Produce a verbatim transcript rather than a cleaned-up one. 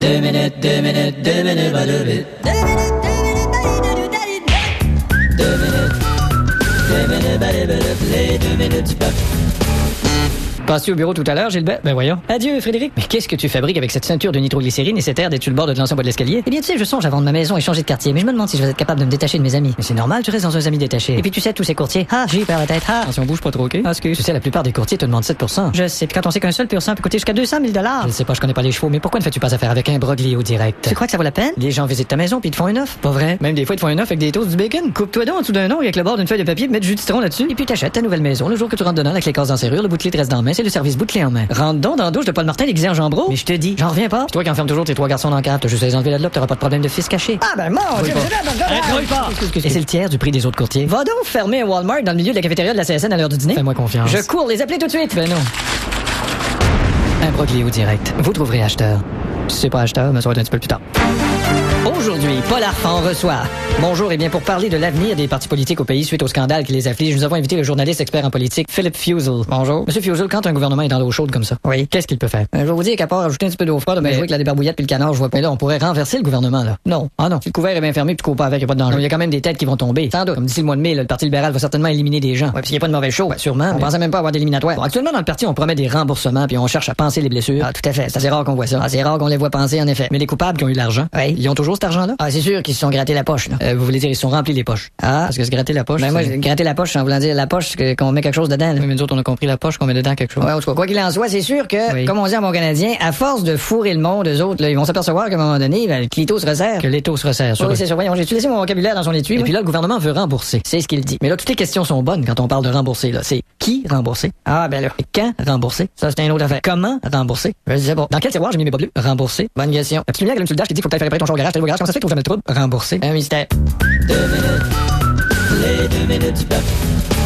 Deux minutes, deux minutes, deux minutes, pas deux minutes. Deux minutes, deux minutes, deux minutes. Deux minutes, deux minutes, les deux minutes du peuple. Passes-tu au bureau tout à l'heure, Gilbert? Ben voyons. Adieu, Frédéric. Mais qu'est-ce que tu fabriques avec cette ceinture de nitroglycérine et cet air d'être sur le bord de l'ancien bois de l'escalier? Eh bien, tu sais, je songe à vendre ma maison et changer de quartier, mais je me demande si je vais être capable de me détacher de mes amis. Mais c'est normal, tu restes dans un amis détaché. Et puis, tu sais, tous ces courtiers. Ah, j'ai peur la tête. Ah, attention, bouge pas trop, ok? Ah, excuse. Tu sais, la plupart des courtiers te demandent sept pour cent. Je sais. Puis quand on sait qu'un seul pour cent peut coûter jusqu'à deux cent mille dollars. Je ne sais pas, je connais pas les chevaux, mais pourquoi ne fais-tu pas affaire avec un Broglio direct? Tu crois que ça vaut la peine? Les gens visitent ta maison puis ils te font une offre. Pas vrai? Même des fois, ils te font une offre avec des toasts du bacon. Coupe-toi donc en dessous d'un ongle avec le bord d'une feuille de papier, mets du jus de citron là-dessus. Et puis, t'achètes ta nouvelle maison. Le jour que tu rentres dedans avec les cases en serrure, le bout de clé te reste dans la main, c'est le service bout de clé en main. Rentre donc dans la douche de Paul Martin déguisé en jambreau. Mais je te dis, j'en reviens pas. C'est toi qui enferme toujours tes trois garçons dans la cave. T'as juste à les enlever là-dedans, t'auras pas de problème de fils caché. Ah ben mon Dieu, pas. Et c'est le tiers du prix des autres courtiers. Va donc fermer un Walmart dans le milieu de la cafétéria de la C S N à l'heure du dîner. Fais-moi confiance. Je cours les appeler tout de suite. Ben non. Un Broglio direct. Vous trouverez acheteur. Si c'est pas acheteur, mais ça va être un petit peu plus tard. Aujourd'hui, Paul Arfand reçoit. Bonjour, et bien pour parler de l'avenir des partis politiques au pays suite au scandale qui les afflige, nous avons invité le journaliste expert en politique, Philip Fuzel. Bonjour. Monsieur Fuzel, quand un gouvernement est dans l'eau chaude comme ça, oui, qu'est-ce qu'il peut faire? Euh, je vais vous dire qu'à part ajouter un petit peu d'eau froide, ben, jouer avec la débarbouillette puis le canard, je vois pas là, on pourrait renverser le gouvernement, là. Non. Ah non. Si le couvert est bien fermé, puis tu cours pas avec, y a pas de danger. Il y a quand même des têtes qui vont tomber. Sans doute. Comme d'ici le mois de mai, là, le Parti libéral va certainement éliminer des gens. Ouais, puis y a pas de mauvais show. Ouais, sûrement. On mais... pensait même pas avoir d'éliminatoire. Bon, actuellement, dans le parti, on promet des remboursements puis on cherche à penser les blessures. Ah, tout à fait. C'est assez rare qu'on voit ça. Ah, c'est rare qu'on les voit penser, en effet. Mais les coupables qui ont eu de l'argent, ouais, ils ont toujours cet argent-là. Ah, c'est sûr qu'ils se sont grattés la poche, là. Euh, vous voulez dire, ils se sont remplis les poches. Ah, parce que se gratter la poche. Ben, moi, j'ai gratté la poche en voulant dire la poche, que, qu'on met quelque chose dedans, là. Oui, mais nous autres, on a compris la poche, qu'on met dedans quelque chose. Ouais, en tout cas, quoi qu'il en soit, c'est sûr que, oui, comme on dit en bon canadien, à force de fourrer le monde, eux autres, là, ils vont s'apercevoir qu'à un moment donné, ben, le clito se resserre. Que l'étau se resserre, oui, oui, c'est sûr. Voyons, j'ai utilisé mon vocabulaire dans son étui. Et oui, puis là, le gouvernement veut rembourser. C'est ce qu'il dit. Mais là, toutes les questions sont bonnes quand on parle de rembourser, là. C'est qui rembourser? Ah, ben là. Et quand rembourser? Ça, c'est une autre affaire. Comment rembourser? Je sais pas. Dans quel tiroir j'ai mis mes bas bleus? Rembourser. Bonne question. La petite lumière qui allume sur le dash qui dit faut que t'ailles faire réparer ton char au garage, t'as le garage, comment ça se fait que trouve jamais le trouble? Rembourser. Un mystère. Deux minutes. Les deux minutes du peuple.